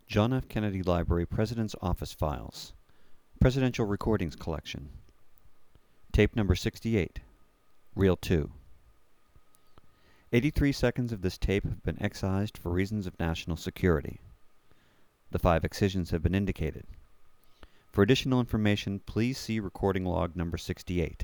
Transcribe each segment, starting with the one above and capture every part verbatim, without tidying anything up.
John F. Kennedy Library President's Office Files. Presidential Recordings Collection. Tape number sixty-eight. Reel two. eighty-three seconds of this tape have been excised for reasons of national security. The five excisions have been indicated. For additional information, please see recording log number sixty-eight.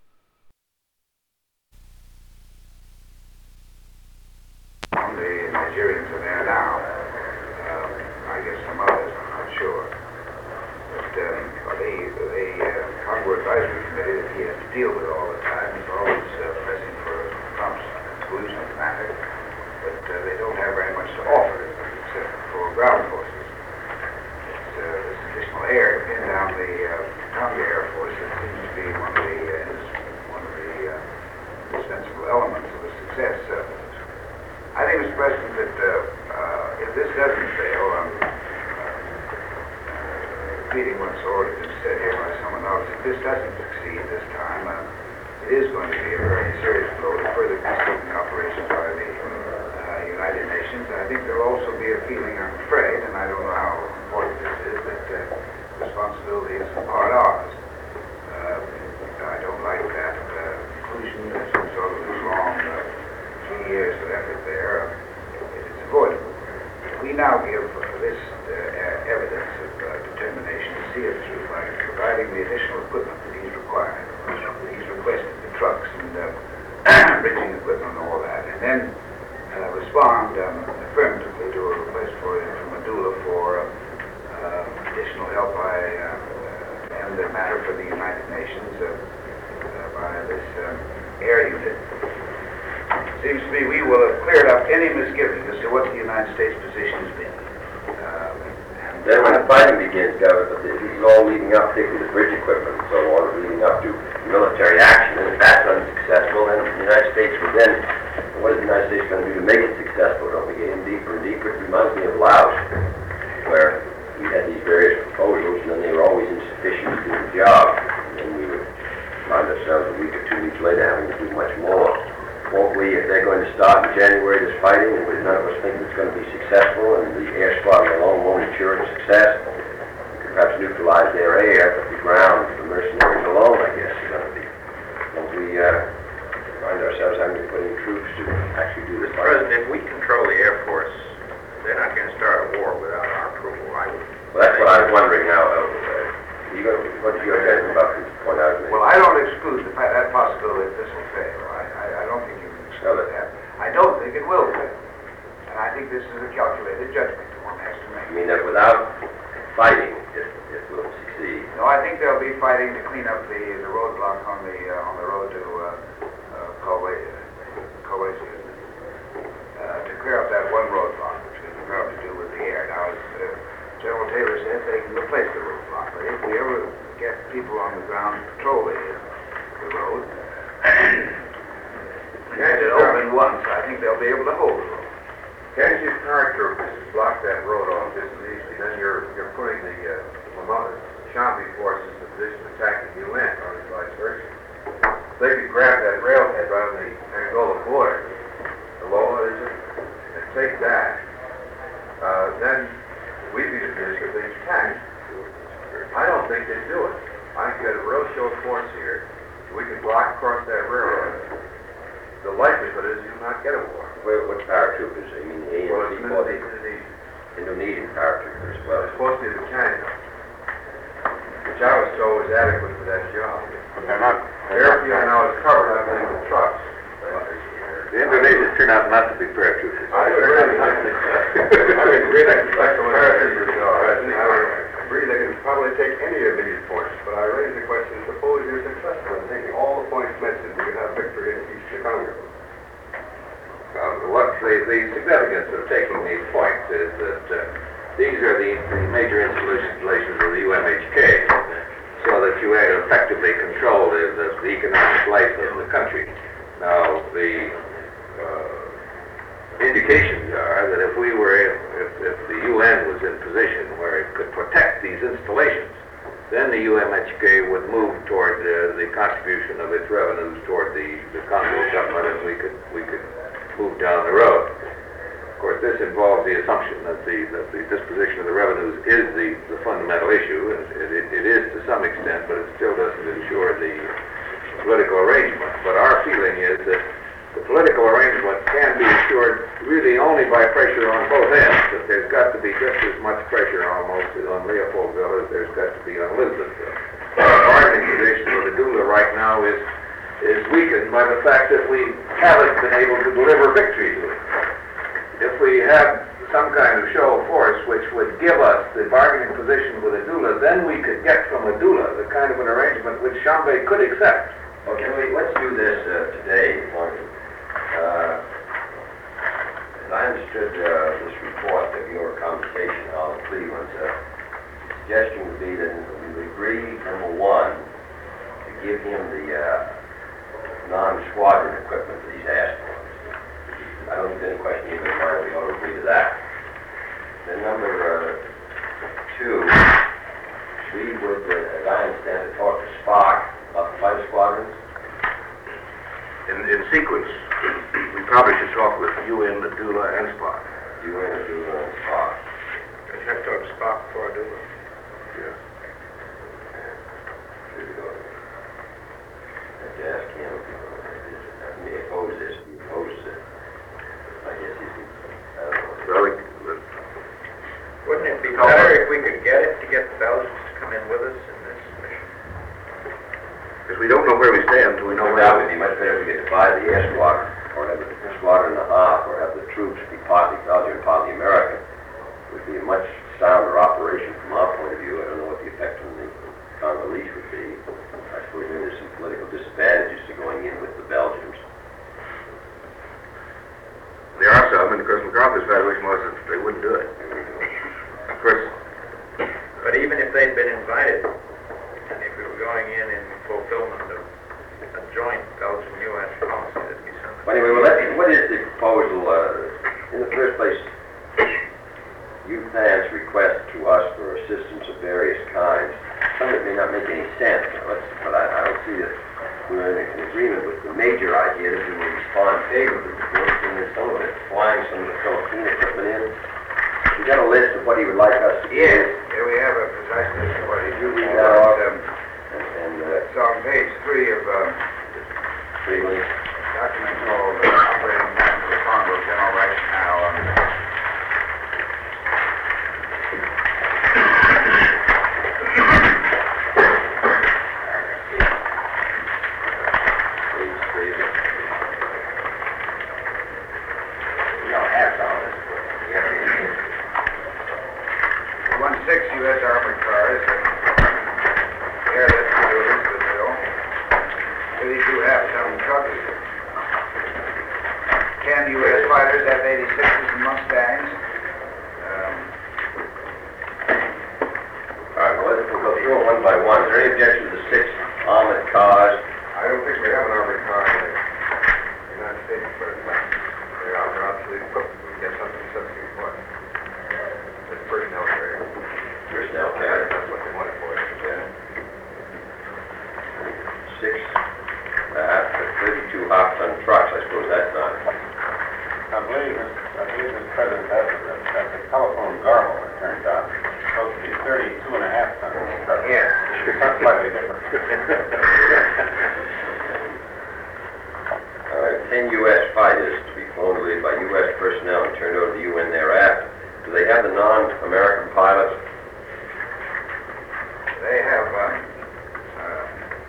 The Nigerians are there now. Um, I guess some others, I'm not sure. But um, the, the uh, Congo Advisory Committee that he has to deal with all the time is always uh, pressing for prompt conclusion of the matter. But uh, they don't have very much to offer except for ground forces. It's uh, this additional air to pin down the uh, Congo Air Force that seems to be one of the, uh, one of the uh, indispensable elements of the success of it. I think, Mister President, that uh, uh, if this doesn't fail, I'm uh, repeating what's already been said here by someone else, if this doesn't succeed this time, uh, it is going to be a very serious blow to further peacekeeping operations by the uh, United Nations. I think there will also be a feeling, I'm afraid, and I don't know how important this is, that uh, responsibility is in part ours. Uh, I don't like that uh, conclusion that some sort of long uh, three years of effort there, uh, it is avoidable. We now give uh, this uh, evidence of uh, determination to see it through by providing the additional equipment that he's required. He's requested the trucks and uh, bridging equipment and all that, and then uh, respond um, affirmatively to a request for from Medulla for uh, uh, additional help by uh, and the matter for the United Nations uh, uh, by this um, air unit. Seems to me we will have cleared up any misgiving as to what the United States position has been. Um, then when the fighting begins, Governor, this is all leading up, particularly the bridge equipment and so on, leading up to military action, and if that's unsuccessful, then the United States will then, what is the United States going to do to make it successful? Don't we get in deeper and deeper? It reminds me of Laos, where we had these various proposals, and then they were always insufficient to do the job, and then we would find ourselves a week or two weeks later having to do much more. Won't we, if they're going to start in January this fighting, and none of us think it's going to be successful, and the air squadron alone won't ensure its success, we could perhaps neutralize their air, but the ground, the mercenaries alone, I guess, is going to be. Won't we uh, find ourselves having to put in troops to actually do this fighting? President, if we control the Air Force, they're not going to start a war without our approval. I would. Well, that's what I was wondering now. Uh, you gonna, what's your judgment about this point I was making? Well, I don't exclude the, that possibility that this will fail. I, I, I don't think you can exclude that. I don't think it will fail. And I think this is a calculated judgment that one has to make. I mean that without fighting, it, it will succeed. No, I think they'll be fighting to clean up the the roadblock on the uh, on the road to uh, uh, Kauai, Kauai, uh, to clear up that one roadblock, which is probably to do with the air. Now, as uh, General Taylor said, they can replace the roadblock, but if we ever get people on the ground to patrol the, the road, get it open once, I think they'll be able to hold the road. Can't you paratroopers block that road off just as easily? Then you're you're putting the uh, Shambi forces in the position of attacking the U N, or vice versa. They could grab that railhead right on the Angola border, the lower is it, and take that. Uh, then we'd be in a position of being attacked. I don't think they'd do it. I think you got a real show of force here. We can block across that railroad. The likelihood is you'll not get a war. Where, what paratroopers? I mean, A N C Well, it's or the Indonesian. Indonesian paratroopers. Well, It's supposed to be the China, which I was told was adequate for that job. They're not. The airfield now is covered, I believe, with trucks. The Indonesians turn out not to be paratroopers. I agree. I would agree that like the paratroopers are. I agree they can probably take any of these points, but I raise the question, suppose you're successful in taking all the points mentioned, you can have victory in East Chicago. Uh, what the, the significance of taking these points is that uh, these are the, the major installations of the U M H K, so that you effectively control the, the, the economic life of the country. Now, the uh, indications are that if we were, if, if the U N was in position where it could protect these installations, then the U M H K would move toward uh, the contribution of its revenues toward the, the Congo government, and we could we could move down the road. Of course, this involves the assumption that the that the disposition of the is the, the fundamental issue, and it, it, it is to some extent, but it still doesn't ensure the political arrangement. But our feeling is that the political arrangement can be assured really only by pressure on both ends, that there's got to be just as much pressure almost on Leopoldville as there's got to be on Elizabethville. Our bargaining position with the doula right now is, is weakened by the fact that we haven't been able to deliver victory to it. If we had some kind of show of force which would give us the bargaining position with a doula, then we could get from a doula the kind of an arrangement which Chambé could accept. Okay, wait, let's do this uh, today, Martin. Uh, as I understood uh, this report of your conversation, Olive Cleveland's, uh, suggestion would be that we would agree, number one, to give him the uh, non-squadron equipment that he's asked for. I don't think there's any question even in mind we ought to agree to that. Then number uh, two, we would, uh, as I understand it, talk to Spock about the fighter squadrons. In, in sequence, we probably should talk with U N, the doula, and Spock. U N, the doula, and Spock. I have to talk to Spock before I do it. Yeah. Here we go. Have to ask him if he opposes this, if he opposes it. I guess he's, I don't know. Well, we, Wouldn't it be better if we could get it, to get the Belgians to come in with us in this mission? because we don't know where we stand until we know No where doubt we it'd be much better if we could divide the air squadron, or have the squadron and a half, or have the troops be partly Belgian and partly American. It would be a much sounder operation from our point of view. I don't know what the effect on the Congolese would be. I suppose maybe there's some political disadvantages to going in with the Belgians. There are some, and of course MacArthur's evaluation was that they wouldn't do it. Of course, But even if they'd been invited, and if we were going in in fulfillment of a joint Belgian-U S policy, that'd be something. But anyway, well, let's, what is the proposal? Uh, in the first place, U P A N's request to us for assistance of various kinds. Some of it may not make any sense, but, but I, I don't see that we're in, in agreement with the major idea that we will respond favorably to this, and there's some of it flying some of the Philippine equipment in. We got a list of what he would like us to do. Yes, here we have a precise list of what he's You doing. read that off, Um, and, and uh, It's on page three of um, Cleveland. document called uh, Operating Manual of the Congo General Rationale. Um, Page three. We don't have some of this. One six U S armored cars, and airlift maneuvers, the drill. thirty-two half-ton trucks. ten U S fighters, F eighty-sixes and Mustangs. Um, All right, well, let's we'll go through them one by one. Is there any objection to the six armored cars? I don't think we have an armored car in the United States at present. They're out, they're obsolete equipment. We can get something substitute for it. It's personnel carrier. Personnel carrier. That's what they wanted for it. Yeah. Six, uh, thirty-two half-ton trucks, I suppose that's not. I believe, I believe, Mister President, that's a, that's a telephone garble, it turns out. It's supposed to be thirty-two and a half ton truck. Yes. That's slightly different. All right, ten U S fighters to be flown away by U S personnel and turned over to the U N thereafter. Do they have the non-American pilots? They have um, uh,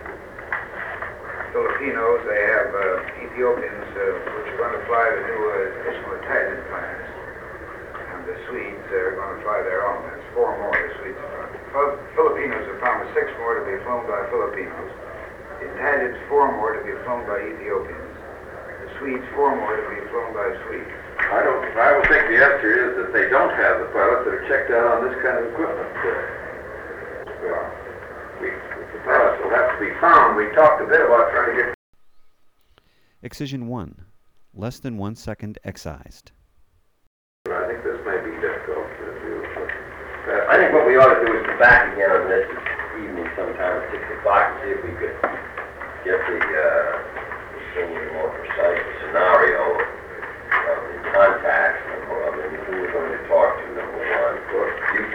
Filipinos, they have uh, Ethiopians, uh, which are going to fly the new uh, additional Italian planes. And the Swedes are going to fly their own. There's four more the Swedes are going to. Fil- Filipinos have promised six more to be flown by Filipinos. The Italians, four more to be flown by Ethiopians. The Swedes, four more to be flown by Swedes. I don't, I would think the answer is that they don't have the pilots that are checked out on this kind of equipment. Well, we, the pilots will have to be found. We talked a bit about trying to get Excision one. Less than one second excised. I think this may be difficult to do. I think what we ought to do is come back again on this evening sometime at six o'clock and see if we could get the, uh, the more precise scenario of the contacts, of, of who we're going to talk to, number one. You can suggest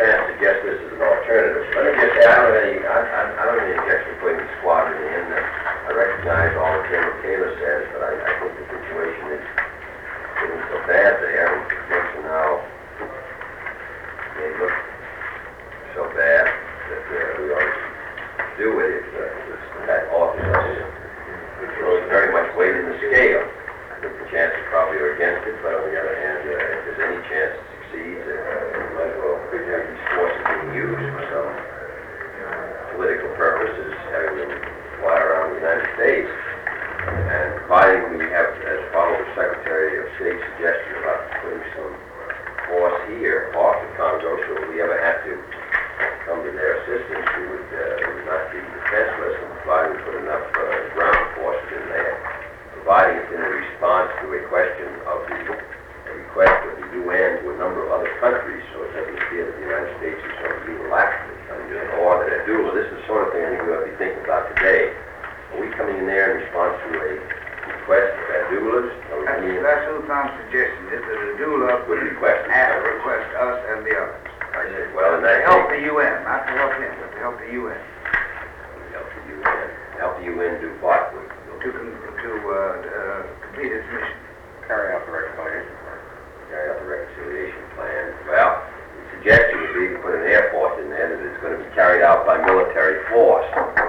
suggest this as an alternative. Let me just say, I don't have any, I, I, I don't have any objection to putting the squadron in. I recognize all that General Taylor says, but I, I think the situation is getting so bad there, and it makes it now, may look so bad that uh, we ought to do it if uh, if that offers us. It throws very much weight in the scale. I think the chances probably are against it, but on the other hand, uh, if there's any chance it succeeds, uh, we might as well have these forces being used for some political purposes, having them fly around the United States. And providing we have, as followed the Secretary of State's suggestion about putting some force here off the Congo, so if we ever had to come to their assistance, we would, uh, we would not be defenseless, and providing we put enough uh, ground forces in there, providing it's in response to a question of the a request of the U N to a number of other countries, so it doesn't appear that the United States is sort of unilaterally coming in, or that they're doing. This is the sort of thing I think we ought to be thinking about today. Are we coming in there in response to a request of Adulas? That's, that's Ultham's suggestion, is that Adula Would request. has request us and the others. I said, well, in To that help the case, U N, not to help him, but to help the U N. help the U N. Help the U N do what? To, con- to uh, uh, complete its mission. Carry out the reconciliation plan. Carry out the reconciliation plan. Well, the suggestion would be to put an air force in there that it's going to be carried out by military force.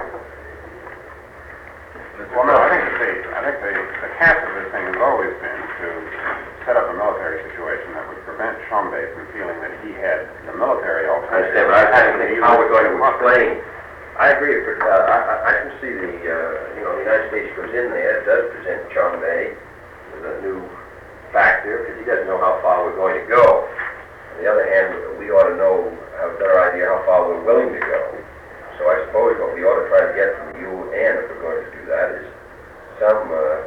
Well, no, I think that the, I think the, the cast of this thing has always been to set up a military situation that would prevent Chombe from feeling that he had the military I alternative. understand, but I was trying to think how we're going to explain. I agree, but uh, I, I- I can see the, uh, you know, the United States goes in there, it does present Chombe with a new factor, because he doesn't know how far we're going to go. On the other hand, we ought to know, have a better idea how far we're willing to go. So I suppose what we ought to try to get from the U N, if we're going to do that, is some uh,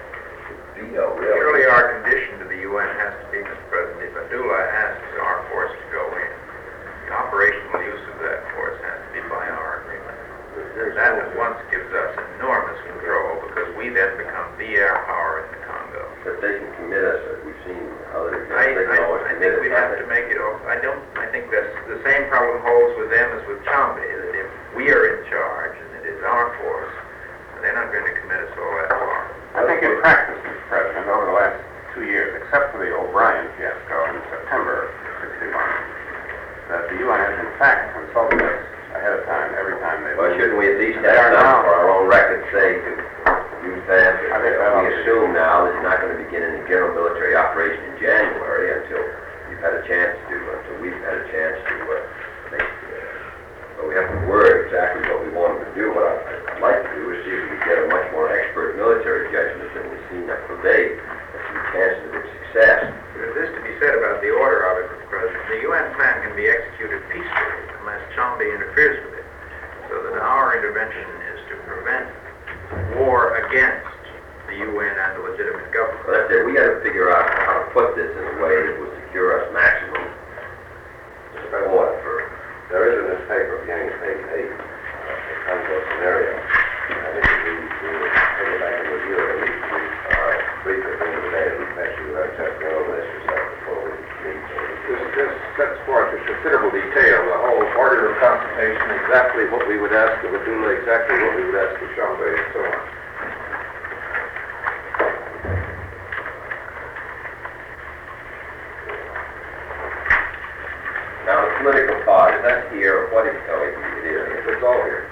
veto, really. Surely our condition to the U N has to be, Mister President, if Adula asks our force to go in, the operational use of that force has to be by our agreement. That at once gives us enormous control, because we then become the air power in the Congo. But they can commit us, as we've seen other, I, they can always I, I commit think us. we have to make it, all- I don't, I think that's, the same problem holds with them as with Chombe, that if we are in charge and it is our force, they're not going to commit us all that far. I think in practice, Mister President, over the last two years, except for the O'Brien fiasco in September of sixty-one, that the U N has in fact consulted us ahead of time, every time they... Well, shouldn't we at least They have are some now- for our own record's sake to use that? I think that ought We to be- assume now that it's not going to begin any general military operation in January until you've had a chance to, until we've had a chance to uh, make, uh, well, we have to word exactly what we want them to do. What I- I'd like to do is see if we can get a much more expert military judgment than we've seen up to date, and some chances of its success. There's this to be said about the order of it, Mister President. The U N plan can be executed peacefully unless Chombe interferes with it. So that our intervention is to prevent war against the U N and the legitimate government. But that's it. We got to figure out how to put this in a way that will secure us maximum support for. There is in this paper, beginning of page eight, a Congo scenario. I think if we, we will take it back and review it, at least we, uh, brief it in the day, we make sure that just go over this yourself before we meet. This, this sets forth in considerable detail the whole order of consultation, exactly what we would ask of Adula, exactly what we would ask of Chombe, and so on. Now, the political part, is that here, or what is, oh, it it is, It's all here.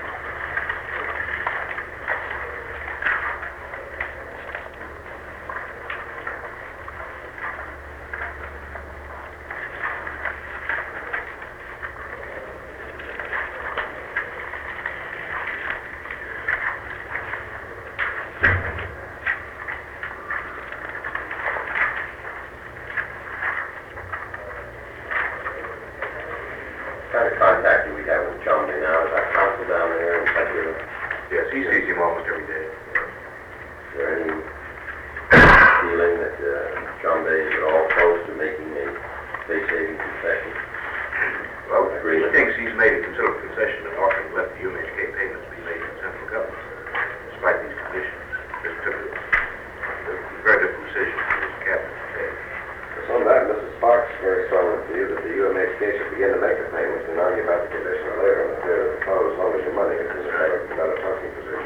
kind of contact do we have with Chombe now? Is our council down there in touch with him? Yes, he sees him almost every day. Is there any feeling that uh, Chombe is at all close to making a face-saving concession? Well, he Agreement. thinks he's made a considerable concession in offering to let the U N H K payments be made to the central government, despite these conditions. This took a a very difficult decision for his cabinet to take. So on that, Missus Sparks very strongly believed that the U M H K should begin begin to make the payments and argue about the conditions later, and if they're follow as long as your money, it's another, another talking position.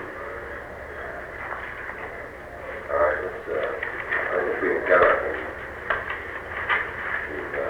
All right, let's, uh, I think if we can get up and, and, uh,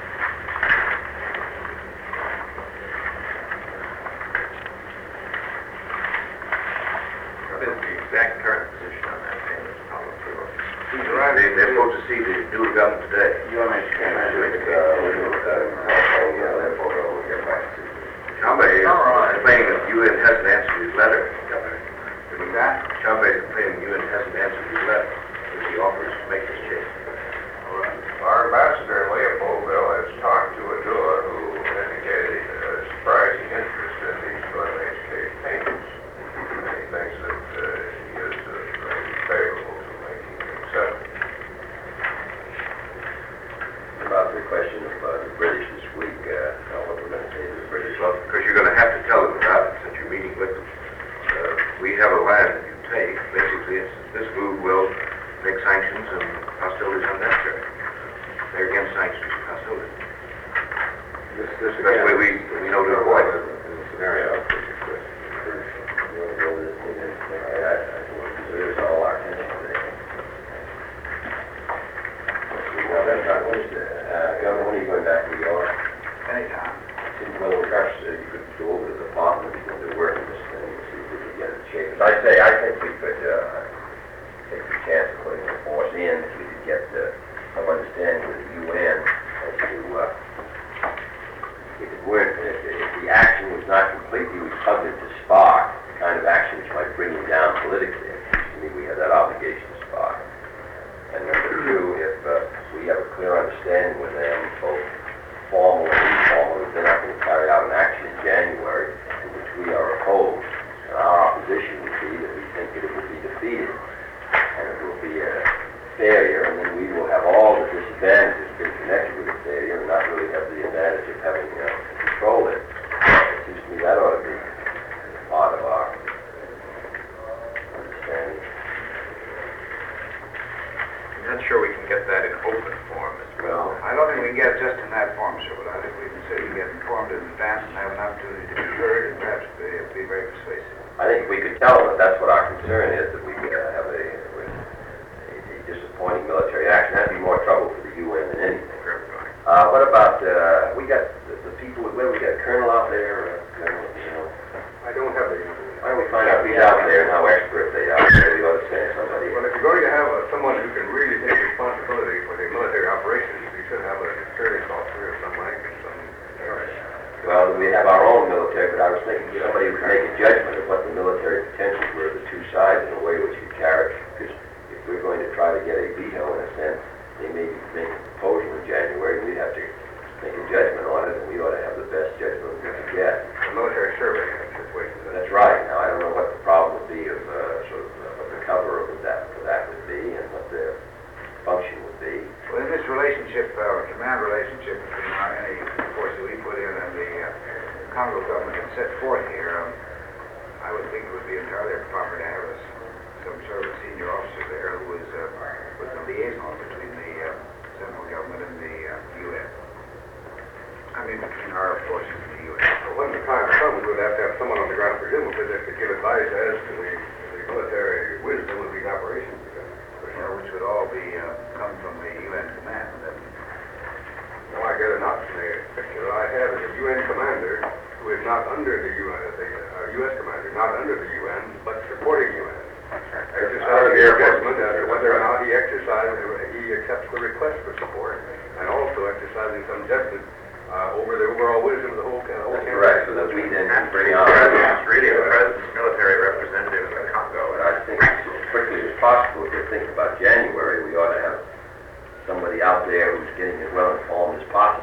What is the exact current position on that payment? He's right, they, they're supposed to see the new government today. U M H K, man. it's, uh, we're doing, uh, telephone, uh, that photo, we'll get back to you. Chamba is complaining that the U N hasn't answered his letter, Governor. What's that? Chamba is complaining the U N hasn't answered his letter, which he offers to make this change. Our ambassador in Leopoldville has talked to Adua, who indicated a surprising interest in these U M H K payments. And he thinks that uh, he is uh, very favorable to making an acceptance. About the question of uh, the British this week, uh, now what we're going to say to the British. Well, because you're going to have to tell them about it since you're meeting with them. Uh, we have a line that you take. Basically, it's, this move will make sanctions and hostilities unnecessary. They're against sanctions and hostilities. This, this That's the way we, we know to avoid it. in the scenario. You want to go with this meeting? I, I think it deserves all our attention today. Now, that's not Wednesday. Uh, Governor, when are you going back to New York? Anytime. Well, perhaps uh, you could go over to the department and do work on this thing and see if we can get it changed. As I say, I think we could uh, take the chance of putting the force in if we could get uh, some understanding with the U N as to uh, if it weren't, if, if the action was not completely repugnant to SPARC, the kind of action which might bring him down politically. It seems to me we have that obligation to SPARC. And number two, if uh, we have a clear understanding with them, both formal and informal, that they're not going to carry out an action in January to which we are opposed, and our opposition would be that we think that it will be defeated, and it will be a failure, and then we will have all the disadvantages that been connected with the failure, and not really have the advantage of having uh, controlled it. It seems to me that ought to be part of our understanding. I'm not sure we can get that in open form as well. I don't think we can get it just in that form, sir, but I think we can certainly get informed in advance and have an opportunity to be heard and perhaps be, be very persuasive. I think if we could tell them that that's what our concern is, that we uh, have a, a, a disappointing military action, that'd be more trouble for the U N than anything. Uh, what about, uh, we got the, the people, where we got a colonel out there, uh, colonel, you know. I don't have the... Why don't we find out who's out there and how expert they are, maybe we ought to send somebody. Well, if you're going to have uh, someone who can really take responsibility for the military operations, you should have an experienced officer of some rank in some area. Well, we have our own military, but I was thinking somebody who could make a judgment of what the military potentials were of the two sides in a way which could carry, because if we're going to try to get a veto in a sense, they may be making a proposal in January, and we'd have to make a judgment on it, and we ought to have the best judgment we could get. A military survey in that situation. That's right. Now, I don't know what the problem would be of, uh, sort of, uh, what the cover of that, for that would be, and what their function would be. Well, in this relationship, uh, command relationship between our, any force that we put in and the uh, Congo government has set forth here, um, I would think it would be entirely proper to have us, some sort of senior officer there who was, uh, was the liaison between the uh, central government and the uh, U N. I mean, between our forces and the U N. Well, when the time comes, we'll have to have someone on the ground, presumably, that could give advice as to the, the military wisdom of these operations. You know, which would all be uh, come from the U N command. That, Well, I get an option. The picture I have is a U N commander who is not under the U N, the uh, U S commander, not under the U N, but supporting U N. Exercising judgment as to whether or not he exercises, he accepts the request for support, and also exercising some judgment uh, over the overall wisdom of the whole, uh, whole That's campaign. correct, so that we then can bring our... It's really the president's military representative in the Congo. But I think as quickly as possible, if we're thinking about January, we ought to have somebody out there who's getting as well informed as possible